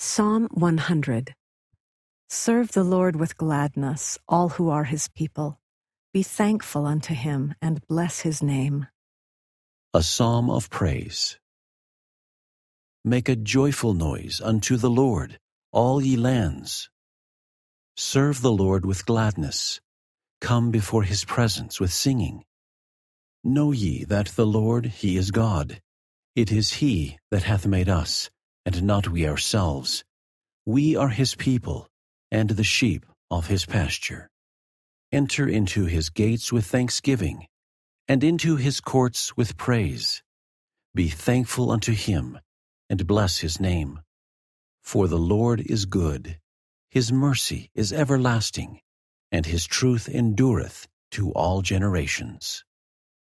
Psalm 100. Serve the Lord with gladness, all who are his people. Be thankful unto him, and bless his name. A psalm of praise. Make a joyful noise unto the Lord, all ye lands. Serve the Lord with gladness. Come before his presence with singing. Know ye that the Lord, he is God. It is he that hath made us, and not we ourselves. We are his people, and the sheep of his pasture. Enter into his gates with thanksgiving, and into his courts with praise. Be thankful unto him, and bless his name. For the Lord is good, his mercy is everlasting, and his truth endureth to all generations.